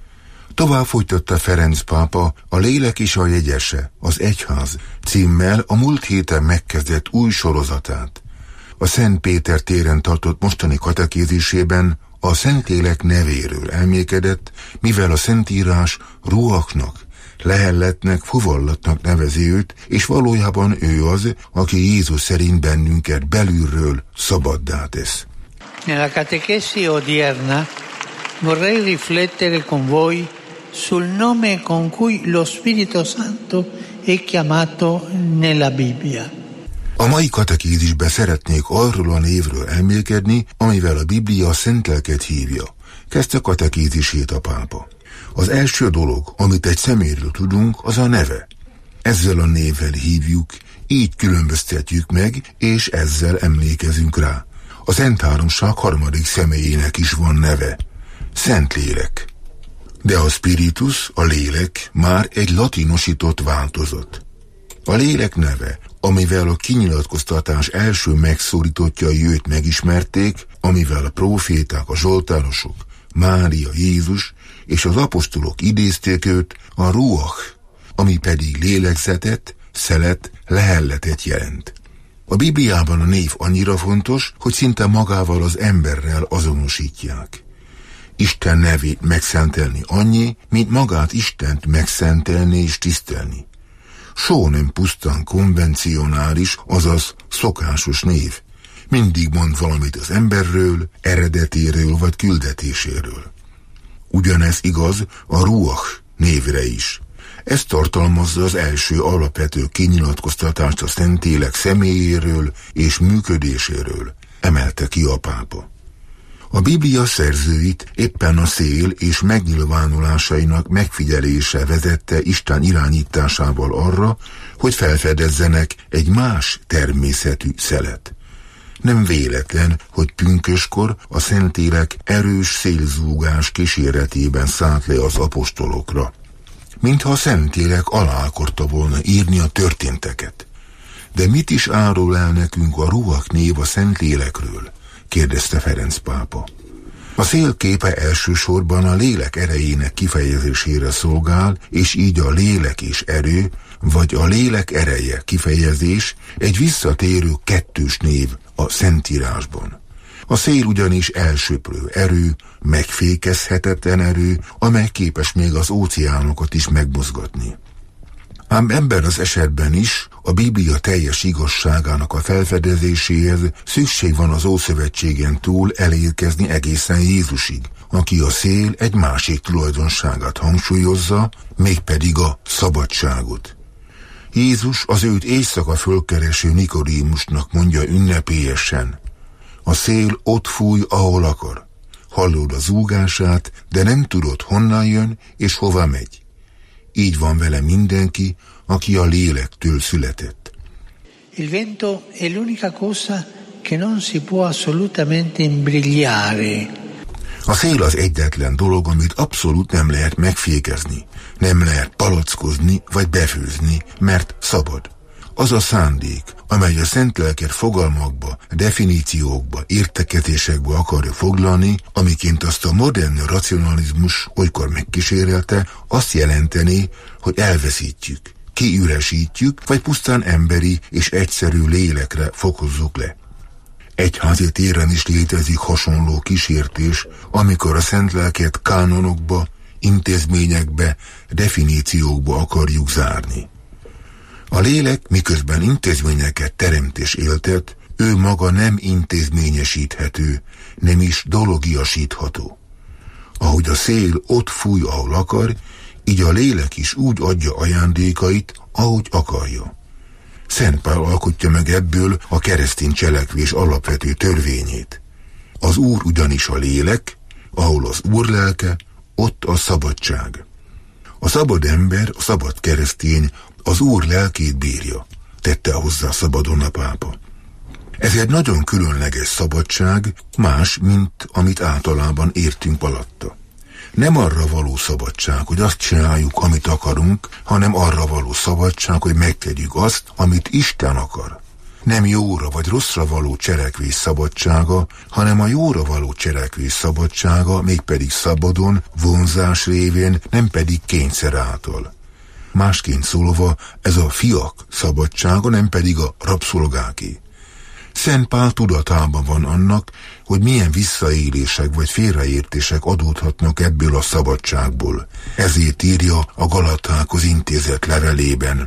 Tovább folytatta Ferenc pápa a Lélek és a jegyese, az Egyház címmel a múlt héten megkezdett új sorozatát. A Szent Péter téren tartott mostani katekézisében a Szentlélek nevéről elmékedett, mivel a Szentírás ruachnak, lehelletnek, fuvallatnak nevezi őt, és valójában ő az, aki Jézus szerint bennünket belülről szabaddá tesz. Nella catechesi odierna vorrei riflettere con voi sul nome con cui lo Spirito Santo è chiamato nella Bibbia. A mai katekézisben szeretnék arról a névről elmélkedni, amivel a Biblia a Szent Lelket hívja. Kezdte katekézisét a pápa. Az első dolog, amit egy személyről tudunk, az a neve. Ezzel a névvel hívjuk, így különböztetjük meg, és ezzel emlékezünk rá. A Szent Háromság harmadik személyének is van neve. Szentlélek. De a spiritus, a lélek már egy latinosított változat. A lélek neve, amivel a kinyilatkoztatás első megszólítottjai őt megismerték, amivel a próféták, a zsoltárosok, Mária, Jézus és az apostolok idézték őt, a ruach, ami pedig lélegzetet, szelet, lehelletet jelent. A Bibliában a név annyira fontos, hogy szinte magával az emberrel azonosítják. Isten nevét megszentelni annyi, mint magát Istent megszentelni és tisztelni. Soha nem pusztán konvencionális, azaz szokásos név. Mindig mond valamit az emberről, eredetéről vagy küldetéséről. Ugyanez igaz a ruach névre is. Ez tartalmazza az első alapvető kinyilatkoztatást a Szentlélek személyéről és működéséről, emelte ki a pápa. A Biblia szerzőit éppen a szél és megnyilvánulásainak megfigyelése vezette Isten irányításával arra, hogy felfedezzenek egy más természetű szelet. Nem véletlen, hogy pünköskor a Szentlélek erős szélzúgás kíséretében szállt le az apostolokra. Mintha a Szentlélek alá akarta volna írni a történteket. De mit is árul el nekünk a ruach név a Szentlélekről? Kérdezte Ferenc pápa. A szélképe elsősorban a lélek erejének kifejezésére szolgál, és így a lélek és erő, vagy a lélek ereje kifejezés egy visszatérő kettős név a Szentírásban. A szél ugyanis elsöprő erő, megfékezhetetlen erő, amely képes még az óceánokat is megmozgatni. Ám ebben az esetben is a Biblia teljes igazságának a felfedezéséhez szükség van az Ószövetségen túl elérkezni egészen Jézusig, aki a szél egy másik tulajdonságát hangsúlyozza, mégpedig a szabadságot. Jézus az őt éjszaka fölkereső Nikodémusnak mondja ünnepélyesen: a szél ott fúj, ahol akar. Hallod a zúgását, de nem tudod, honnan jön és hova megy. Így van vele mindenki, aki a lélektől született. Il vento è l'unica cosa che non si può assolutamente imbrigliare. A szél az egyetlen dolog, amit abszolút nem lehet megfékezni, nem lehet palackozni vagy befőzni, mert szabad. Az a szándék, amely a szent lelket fogalmakba, definíciókba, értekezésekbe akarja foglalni, amiként azt a modern racionalizmus olykor megkísérelte, azt jelenteni, hogy elveszítjük, kiüresítjük, vagy pusztán emberi és egyszerű lélekre fokozzuk le. Egyházi téren is létezik hasonló kísértés, amikor a szent lelket kánonokba, intézményekbe, definíciókba akarjuk zárni. A lélek miközben intézményeket teremt és éltet, ő maga nem intézményesíthető, nem is dologiasítható. Ahogy a szél ott fúj, ahol akar, így a lélek is úgy adja ajándékait, ahogy akarja. Szent Pál alkotja meg ebből a keresztény cselekvés alapvető törvényét. Az Úr ugyanis a lélek, ahol az Úr lelke, ott a szabadság. A szabad ember, a szabad keresztény az Úr lelkét bírja, tette hozzá szabadon a pápa. Ez egy nagyon különleges szabadság, más, mint amit általában értünk alatta. Nem arra való szabadság, hogy azt csináljuk, amit akarunk, hanem arra való szabadság, hogy megtegyük azt, amit Isten akar. Nem jóra vagy rosszra való cselekvés szabadsága, hanem a jóra való cselekvés szabadsága, mégpedig szabadon, vonzás révén, nem pedig kényszer által. Másként szólva, ez a fiak szabadsága, nem pedig a rabszolgáké. Szent Pál tudatában van annak, hogy milyen visszaélések vagy félreértések adódhatnak ebből a szabadságból. Ezért írja a Galatákhoz intézett levelében: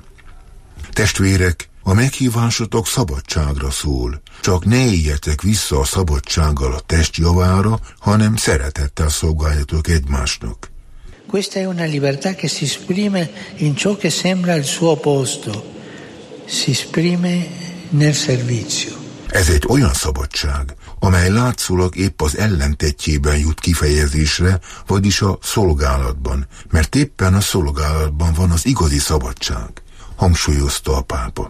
testvérek, a meghívásotok szabadságra szól, csak ne éljetek vissza a szabadsággal a test javára, hanem szeretettel szolgáljatok egymásnak. Questa è una libertà che si esprime in ciò che sembra il suo opposto. Si esprime nel servizio. Ez egy olyan szabadság, amely látszólag épp az ellentétjében jut kifejezésre, vagyis a szolgálatban, mert éppen a szolgálatban van az igazi szabadság, hangsúlyozta a pápa.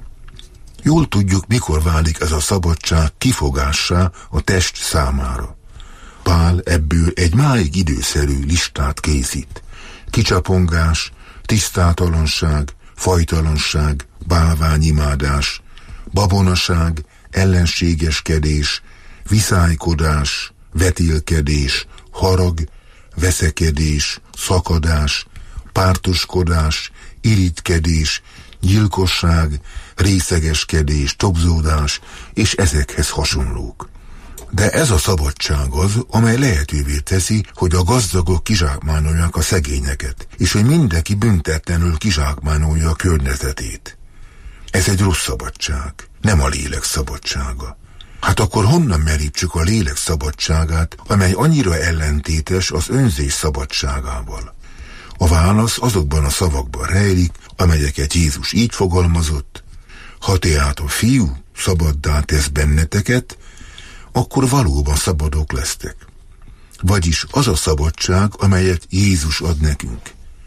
Jól tudjuk, mikor válik ez a szabadság kifogássá a test számára. Pál ebből egy máig időszerű listát készít. Kicsapongás, tisztátalanság, fajtalanság, bálványimádás, babonaság, ellenségeskedés, viszálykodás, vetélkedés, harag, veszekedés, szakadás, pártoskodás, irigykedés, gyilkosság, részegeskedés, tobzódás és ezekhez hasonlók. De ez a szabadság az, amely lehetővé teszi, hogy a gazdagok kizsákmányolják a szegényeket, és hogy mindenki büntetlenül kizsákmányolja a környezetét. Ez egy rossz szabadság, nem a lélek szabadsága. Hát akkor honnan merítsük a lélek szabadságát, amely annyira ellentétes az önzés szabadságával? A válasz azokban a szavakban rejlik, amelyeket Jézus így fogalmazott: ha tehát a Fiú szabaddá tesz benneteket, akkor valóban szabadok lesztek. Vagyis az a szabadság, amelyet Jézus ad nekünk.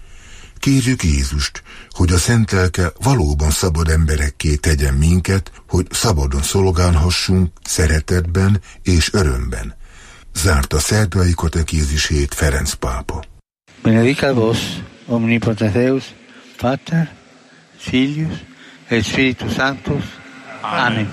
Kérjük Jézust, hogy a Szent Lelke valóban szabad emberekké tegyen minket, hogy szabadon szolgálhassunk szeretetben és örömben. Zárta szerdai katekézisét Ferenc pápa. Benedicat vos, omnipotens Deus, Pater, Filius et Spiritus Sanctus. Amen.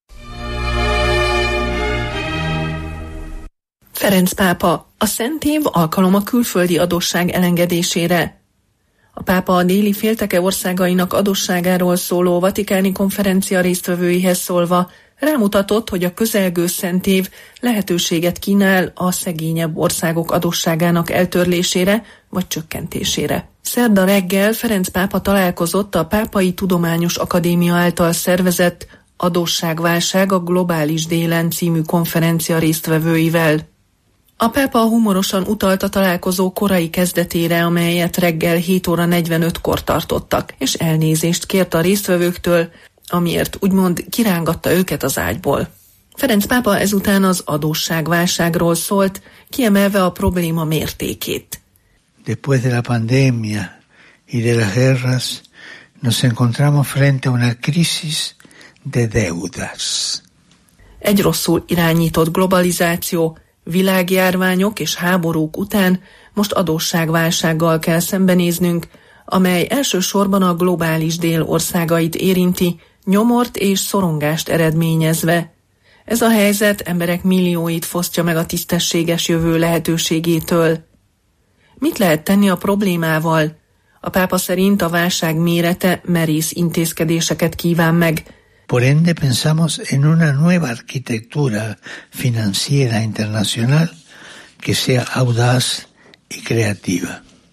Ferenc pápa, a Szent Év alkalom a külföldi adósság elengedésére. A pápa a déli félteke országainak adósságáról szóló vatikáni konferencia résztvevőihez szólva rámutatott, hogy a közelgő Szent Év lehetőséget kínál a szegényebb országok adósságának eltörlésére vagy csökkentésére. Szerda reggel Ferenc pápa találkozott a Pápai Tudományos Akadémia által szervezett Adósságválság a globális délen című konferencia résztvevőivel. A pápa humorosan utalt a találkozó korai kezdetére, amelyet reggel hét óra negyvenötkor tartottak, és elnézést kért a résztvevőktől, amiért úgymond kirángatta őket az ágyból. Ferenc pápa ezután az adósságválságról szólt, kiemelve a probléma mértékét. Después de la pandemia y de las guerras, nos encontramos frente a una crisis de deudas. Egy rosszul irányított globalizáció, világjárványok és háborúk után most adósságválsággal kell szembenéznünk, amely elsősorban a globális dél országait érinti, nyomort és szorongást eredményezve. Ez a helyzet emberek millióit fosztja meg a tisztességes jövő lehetőségétől. Mit lehet tenni a problémával? A pápa szerint a válság mérete merész intézkedéseket kíván meg. Por ende pensamos en una nueva arquitectura financiera internacional que sea audaz y creativa.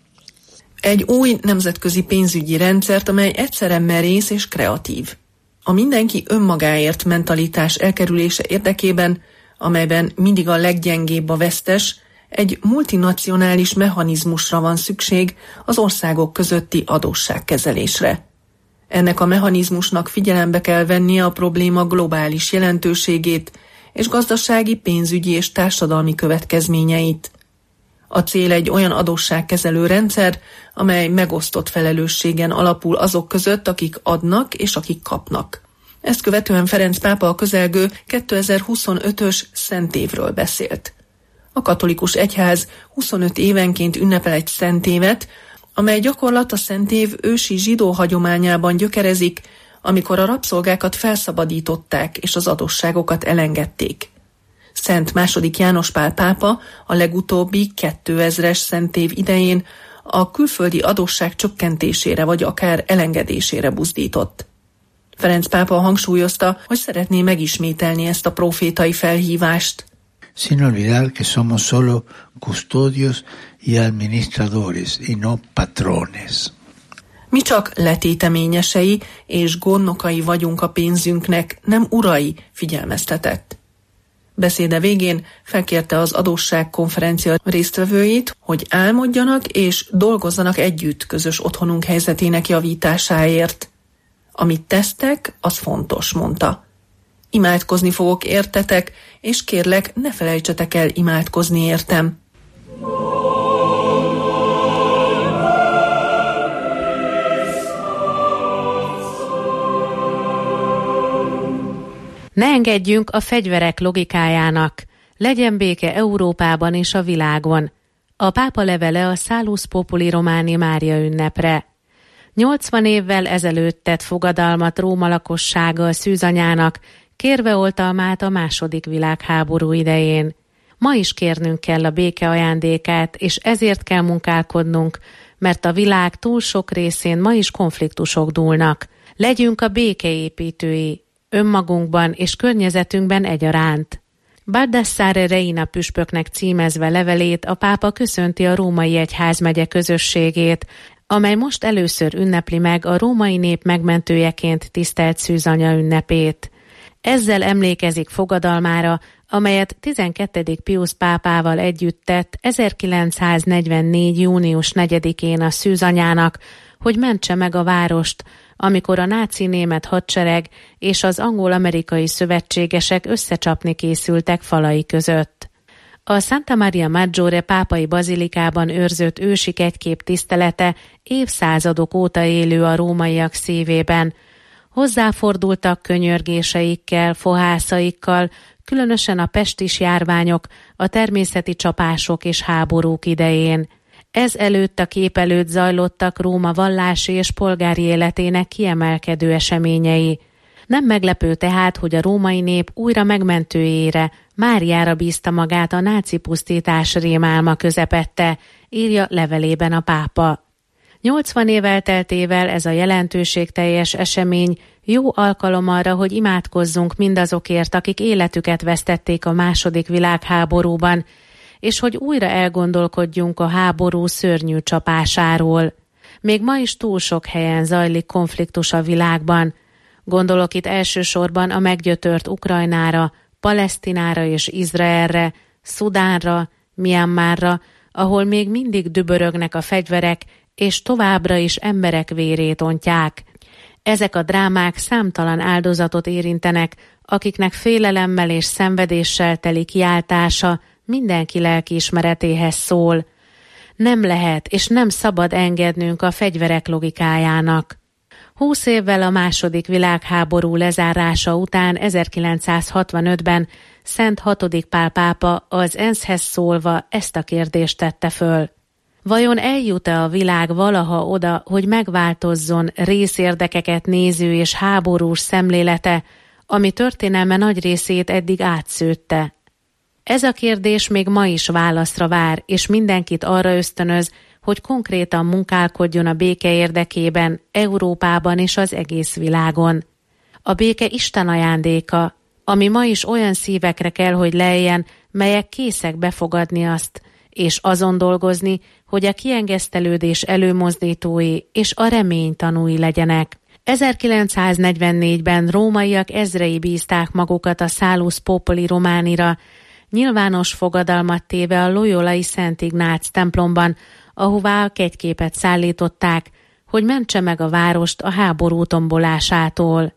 Egy új nemzetközi pénzügyi rendszert, amely egyszerre merész és kreatív. A mindenki önmagáért mentalitás elkerülése érdekében, amelyben mindig a leggyengébb a vesztes, egy multinacionális mechanizmusra van szükség az országok közötti adósságkezelésre. Ennek a mechanizmusnak figyelembe kell vennie a probléma globális jelentőségét és gazdasági, pénzügyi és társadalmi következményeit. A cél egy olyan adósságkezelő rendszer, amely megosztott felelősségen alapul azok között, akik adnak és akik kapnak. Ezt követően Ferenc pápa a közelgő kétezer-huszonötös szentévről beszélt. A katolikus egyház huszonöt évenként ünnepel egy szentévet, amely gyakorlat a szentév ősi zsidó hagyományában gyökerezik, amikor a rabszolgákat felszabadították és az adósságokat elengedték. Szent második János Pál pápa a legutóbbi kétezres szentév idején a külföldi adósság csökkentésére vagy akár elengedésére buzdított. Ferenc pápa hangsúlyozta, hogy szeretné megismételni ezt a profétai felhívást. Sin olvidar que somos solo custodios y administradores y no patrones. Mi csak letéteményesei és gondnokai vagyunk a pénzünknek, nem urai, figyelmeztetett. Beszéde végén felkérte az adósságkonferencia résztvevőit, hogy álmodjanak és dolgozzanak együtt közös otthonunk helyzetének javításáért. Amit tesztek, az fontos, mondta. Imádkozni fogok értetek, és kérlek, ne felejtsetek el imádkozni értem. Ne engedjünk a fegyverek logikájának, legyen béke Európában és a világon. A pápa levele a Salus Populi Romani Mária ünnepre. nyolcvan évvel ezelőtt tett fogadalmat Róma lakossága a szűzanyának, kérve oltalmát a második világháború idején. Ma is kérnünk kell a béke ajándékát, és ezért kell munkálkodnunk, mert a világ túl sok részén ma is konfliktusok dúlnak. Legyünk a békeépítői, önmagunkban és környezetünkben egyaránt. Baldassare Reina püspöknek címezve levelét a pápa köszönti a római egyházmegye közösségét, amely most először ünnepli meg a római nép megmentőjeként tisztelt szűzanya ünnepét. Ezzel emlékezik fogadalmára, amelyet tizenkettedik Piusz pápával együtt tett ezerkilencszáznegyvennégy. június negyedikén a szűzanyának, hogy mentse meg a várost, amikor a náci német hadsereg és az angol-amerikai szövetségesek összecsapni készültek falai között. A Santa Maria Maggiore pápai bazilikában őrzött ősi kegykép tisztelete évszázadok óta élő a rómaiak szívében. Hozzáfordultak könyörgéseikkel, fohászaikkal, különösen a pestis járványok, a természeti csapások és háborúk idején. Ez előtt a kép előtt zajlottak Róma vallási és polgári életének kiemelkedő eseményei. Nem meglepő tehát, hogy a római nép újra megmentőjére, Máriára bízta magát a náci pusztítás rémálma közepette, írja levelében a pápa. nyolcvan év elteltével ez a jelentőségteljes esemény jó alkalom arra, hogy imádkozzunk mindazokért, akik életüket vesztették a második világháborúban, és hogy újra elgondolkodjunk a háború szörnyű csapásáról. Még ma is túl sok helyen zajlik konfliktus a világban. Gondolok itt elsősorban a meggyötört Ukrajnára, Palesztinára és Izraelre, Szudánra, Myanmarra, ahol még mindig dübörögnek a fegyverek, és továbbra is emberek vérét ontják. Ezek a drámák számtalan áldozatot érintenek, akiknek félelemmel és szenvedéssel teli kiáltása mindenki lelkiismeretéhez szól. Nem lehet és nem szabad engednünk a fegyverek logikájának. Húsz évvel a második világháború lezárása után ezerkilencszázhatvanötben Szent hatodik Pál pápa az ENSZ-hez szólva ezt a kérdést tette föl. Vajon eljut-e a világ valaha oda, hogy megváltozzon részérdekeket néző és háborús szemlélete, ami történelme nagy részét eddig átszőtte? Ez a kérdés még ma is válaszra vár, és mindenkit arra ösztönöz, hogy konkrétan munkálkodjon a béke érdekében, Európában és az egész világon. A béke Isten ajándéka, ami ma is olyan szívekre kell, hogy lejjen, melyek készek befogadni azt, és azon dolgozni, hogy a kiengesztelődés előmozdítói és a remény tanúi legyenek. ezerkilencszáznegyvennégyben rómaiak ezrei bízták magukat a Salus Populi Románira, nyilvános fogadalmat téve a loyolai Szent Ignác templomban, ahová a kegyképet szállították, hogy mentse meg a várost a háború tombolásától.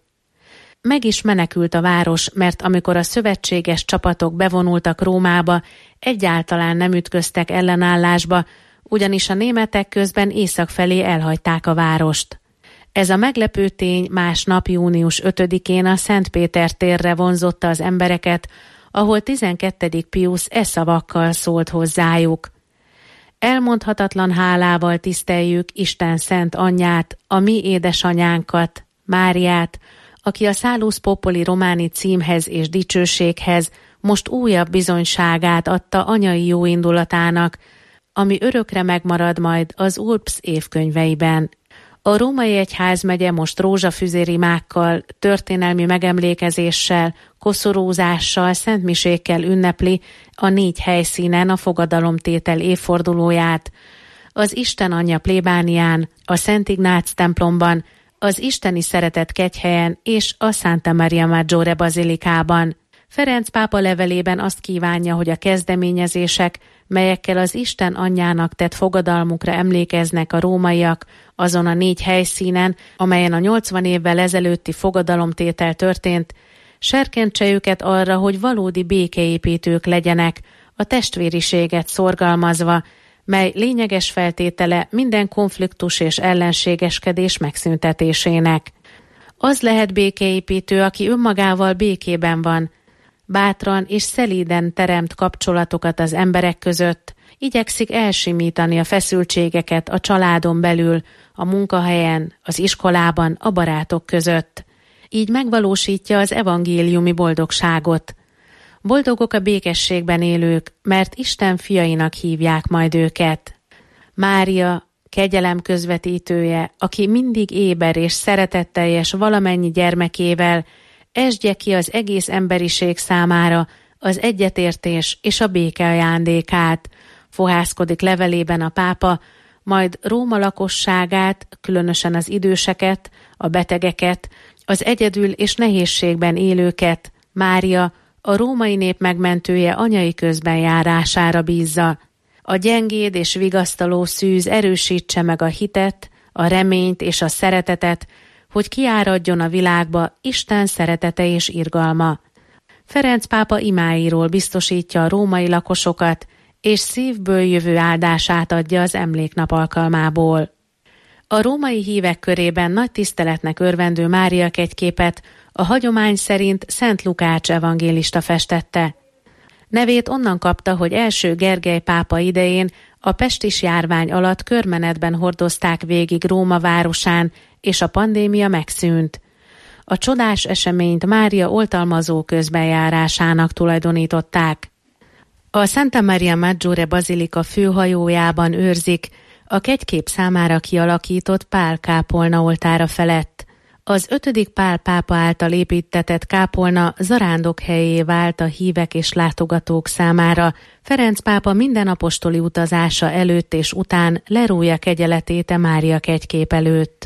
Meg is menekült a város, mert amikor a szövetséges csapatok bevonultak Rómába, egyáltalán nem ütköztek ellenállásba, ugyanis a németek közben észak felé elhagyták a várost. Ez a meglepő tény másnap június ötödikén a Szent Péter térre vonzotta az embereket, ahol tizenkettedik Piusz e szavakkal szólt hozzájuk. Elmondhatatlan hálával tiszteljük Isten szent anyját, a mi édesanyánkat, Máriát, aki a Salus Populi Romani címhez és dicsőséghez most újabb bizonyságát adta anyai jóindulatának, ami örökre megmarad majd az Ulps évkönyveiben. A római egyházmegye most rózsafüzérimákkal, történelmi megemlékezéssel, koszorúzással, szentmisékkel ünnepli a négy helyszínen a fogadalomtétel évfordulóját, az Isten Anyja plébánián, a Szent Ignác templomban, az Isteni Szeretet kegyhelyen és a Santa Maria Maggiore bazilikában. Ferenc pápa levelében azt kívánja, hogy a kezdeményezések, melyekkel az Isten anyjának tett fogadalmukra emlékeznek a rómaiak azon a négy helyszínen, amelyen a nyolcvan évvel ezelőtti fogadalomtétel történt, serkentse őket arra, hogy valódi békeépítők legyenek, a testvériséget szorgalmazva, mely lényeges feltétele minden konfliktus és ellenségeskedés megszüntetésének. Az lehet békeépítő, aki önmagával békében van, bátran és szelíden teremt kapcsolatokat az emberek között, igyekszik elsimítani a feszültségeket a családon belül, a munkahelyen, az iskolában, a barátok között. Így megvalósítja az evangéliumi boldogságot. Boldogok a békességben élők, mert Isten fiainak hívják majd őket. Mária, kegyelem közvetítője, aki mindig éber és szeretetteljes valamennyi gyermekével, esdje ki az egész emberiség számára az egyetértés és a béke ajándékát, fohászkodik levelében a pápa, majd Róma lakosságát, különösen az időseket, a betegeket, az egyedül és nehézségben élőket, Mária, a római nép megmentője anyai közbenjárására bízza. A gyengéd és vigasztaló szűz erősítse meg a hitet, a reményt és a szeretetet, hogy kiáradjon a világba Isten szeretete és irgalma. Ferenc pápa imáiról biztosítja a római lakosokat, és szívből jövő áldását adja az emléknap alkalmából. A római hívek körében nagy tiszteletnek örvendő Mária kegyképet a hagyomány szerint Szent Lukács evangélista festette. Nevét onnan kapta, hogy első Gergely pápa idején a pestis járvány alatt körmenetben hordozták végig Róma városán, és a pandémia megszűnt. A csodás eseményt Mária oltalmazó közbenjárásának tulajdonították. A Santa Maria Maggiore bazilika főhajójában őrzik a kegykép számára kialakított Pál kápolna oltára felett. Az ötödik Pál pápa által építtetett kápolna zarándokhelyé vált a hívek és látogatók számára. Ferenc pápa minden apostoli utazása előtt és után lerója kegyeletét a Mária kegykép előtt.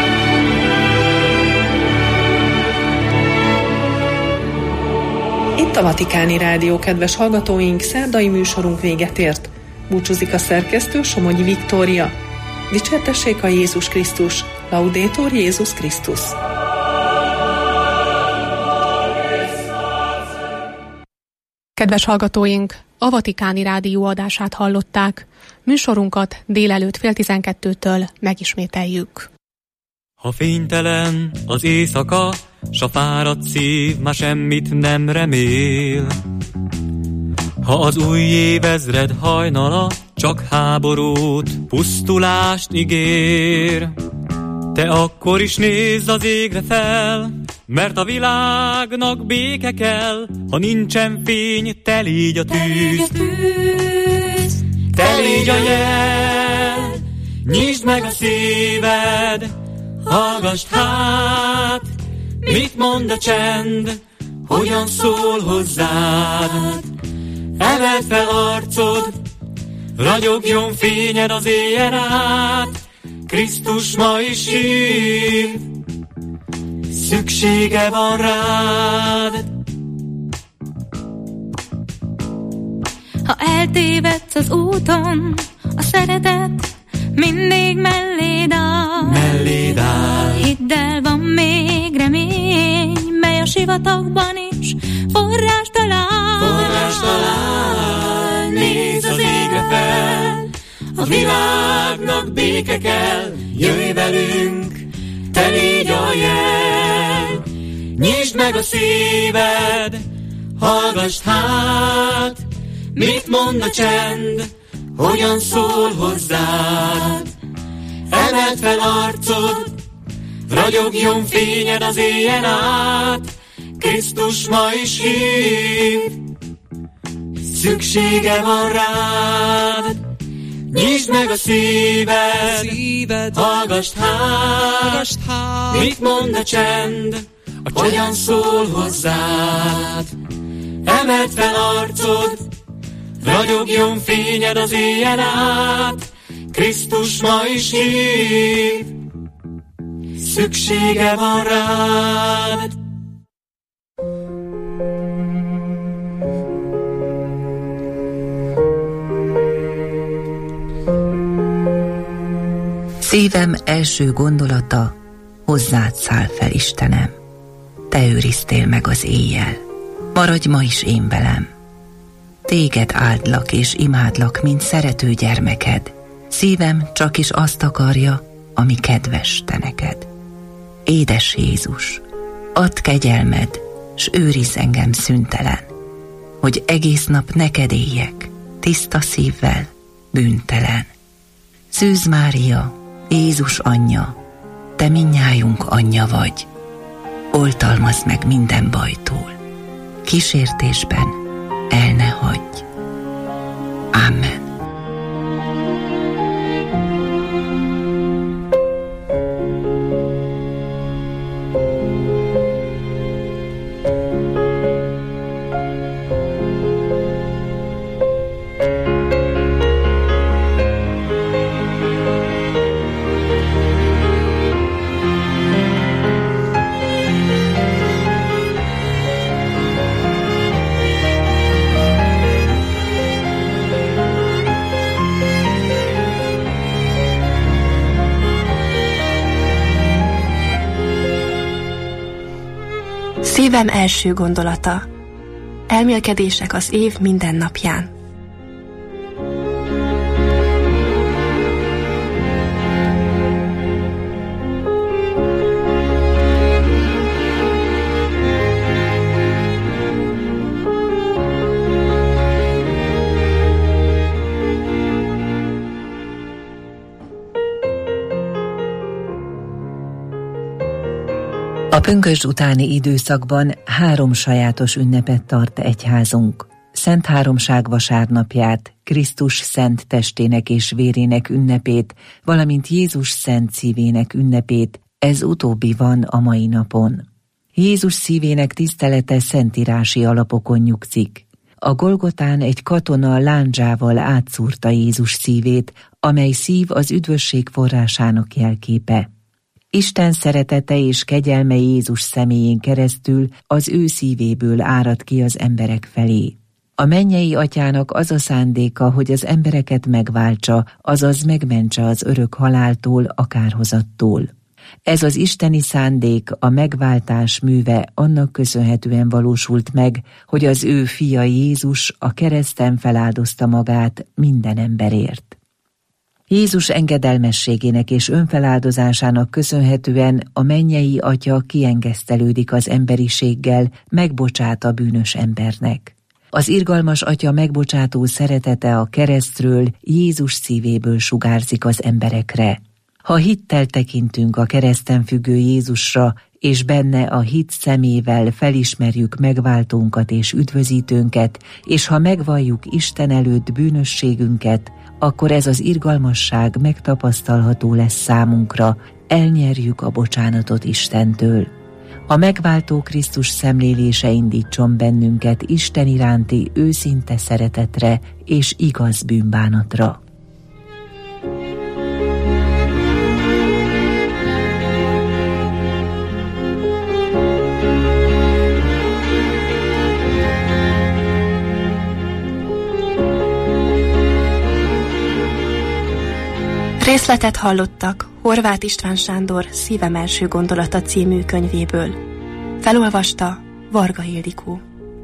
Itt a Vatikáni Rádió, kedves hallgatóink, szerdai műsorunk véget ért. Búcsúzik a szerkesztő, Somogyi Viktória. Dicsértessék a Jézus Krisztus, Laudetur Jézus Krisztus. Kedves hallgatóink, a Vatikáni Rádió adását hallották. Műsorunkat délelőtt fél tizenkettőtől megismételjük. Ha fénytelen az éjszaka, s a fáradt szív már semmit nem remél, ha az új évezred hajnala csak háborút, pusztulást ígér, te akkor is nézz az égre fel, mert a világnak béke kell, ha nincsen fény, te légy a tűz, te légy a jel, nyisd meg a szíved, hallgassd hát, mit mond a csend, hogyan szól hozzád. Emeld fel arcod, ragyogjon fényed az éjjel át, Krisztus ma is hív, szüksége van rád. Ha eltévedsz az úton, a szeretet mindig melléd áll. Melléd áll. Hidd el, van még remény, mely a sivatagban is forrás talál. Forrás talál. Nézz az égre fel, a világnak béke kell. Jöjj velünk, te légy a jel. Nyisd meg a szíved, hallgassd hát, mit mond a csend, hogyan szól hozzád. Emeld fel arcod, ragyogjon fényed az éjjel át, Krisztus ma is hív, szüksége van rád. Nyisd meg a szíved, szíved hallgassd hát, hát, mit mond a csend, a hogyan szól hozzád. Emeld fel arcod, ragyogjon fényed az éjjel át, Krisztus ma is hív, szüksége van rád. Szívem első gondolata, hozzád száll fel, Istenem. Te őriztél meg az éjjel, maradj ma is én velem. Téged áldlak és imádlak, mint szerető gyermeked. Szívem csak is azt akarja, ami kedves te neked. Édes Jézus, add kegyelmed, s őrizz engem szüntelen, hogy egész nap neked éljek, tiszta szívvel, bűntelen. Szűz Mária, Jézus anyja, te mindnyájunk anyja vagy. Oltalmazd meg minden bajtól, kísértésben el ne hagyj. Amen. Szívem első gondolata. Elmélkedések az év minden napján. A pünkösd utáni időszakban három sajátos ünnepet tart egyházunk. Szent Háromság vasárnapját, Krisztus szent testének és vérének ünnepét, valamint Jézus szent szívének ünnepét, ez utóbbi van a mai napon. Jézus szívének tisztelete szentírási alapokon nyugszik. A Golgotán egy katona lándzsával átszúrta Jézus szívét, amely szív az üdvösség forrásának jelképe. Isten szeretete és kegyelme Jézus személyén keresztül az ő szívéből árad ki az emberek felé. A mennyei atyának az a szándéka, hogy az embereket megváltsa, azaz megmentse az örök haláltól, a kárhozattól. Ez az isteni szándék, a megváltás műve annak köszönhetően valósult meg, hogy az ő fia Jézus a kereszten feláldozta magát minden emberért. Jézus engedelmességének és önfeláldozásának köszönhetően a mennyei atya kiengesztelődik az emberiséggel, megbocsát a bűnös embernek. Az irgalmas atya megbocsátó szeretete a keresztről, Jézus szívéből sugárzik az emberekre. Ha hittel tekintünk a kereszten függő Jézusra, és benne a hit szemével felismerjük megváltónkat és üdvözítőnket, és ha megvalljuk Isten előtt bűnösségünket, akkor ez az irgalmasság megtapasztalható lesz számunkra, elnyerjük a bocsánatot Istentől. A megváltó Krisztus szemlélése indítson bennünket Isten iránti őszinte szeretetre és igaz bűnbánatra. Részletet hallottak Horváth István Sándor Szívem első gondolata című könyvéből. Felolvasta Varga Ildikó.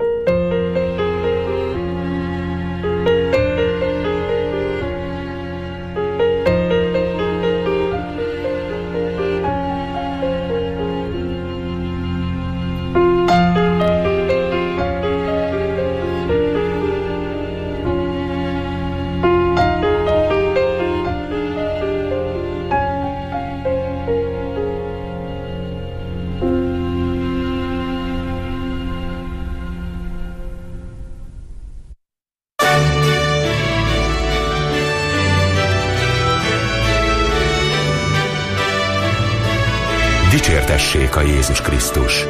Dicsértessék a Jézus Krisztus!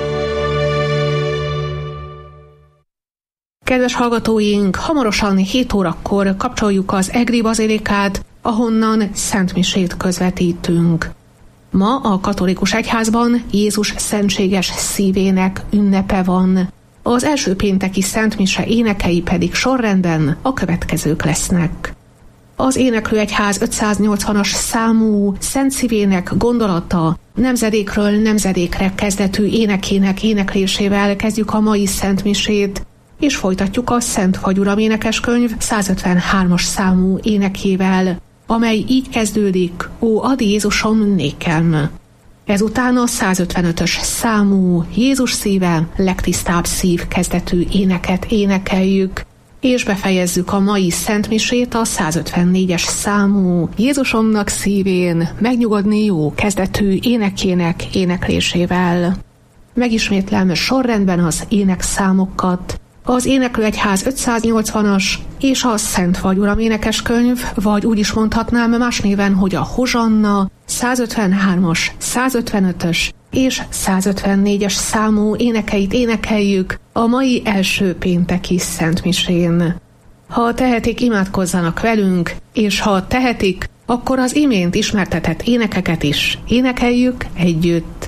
Kedves hallgatóink, hamarosan hét órakor kapcsoljuk az Egri Bazilikát, ahonnan szentmisét közvetítünk. Ma a katolikus egyházban Jézus szentséges szívének ünnepe van. Az első pénteki szentmise énekei pedig sorrendben a következők lesznek. Az Éneklőegyház ötszáznyolcvanas számú Szent Szívének gondolata nemzedékről nemzedékre kezdetű énekének éneklésével kezdjük a mai szentmisét, és folytatjuk a Szent Fagyuram énekeskönyv százötvenhármas számú énekével, amely így kezdődik: Ó, ad Jézusom nékem! Ezután a százötvenötös számú Jézus szíve, legtisztább szív kezdetű éneket énekeljük, és befejezzük a mai szentmisét a százötvennégyes számú Jézusomnak szívén megnyugodni jó kezdetű énekének éneklésével. Megismétlem sorrendben az énekszámokat. Az Éneklőegyház ötszáznyolcvanas és a Szent Fagyuram énekeskönyv, vagy úgy is mondhatnám más néven, hogy a Hozsanna százötvenhármas, százötvenötös és százötvennégyes számú énekeit énekeljük a mai első pénteki szentmisén. Ha tehetik, imádkozzanak velünk, és ha tehetik, akkor az imént ismertetett énekeket is énekeljük együtt.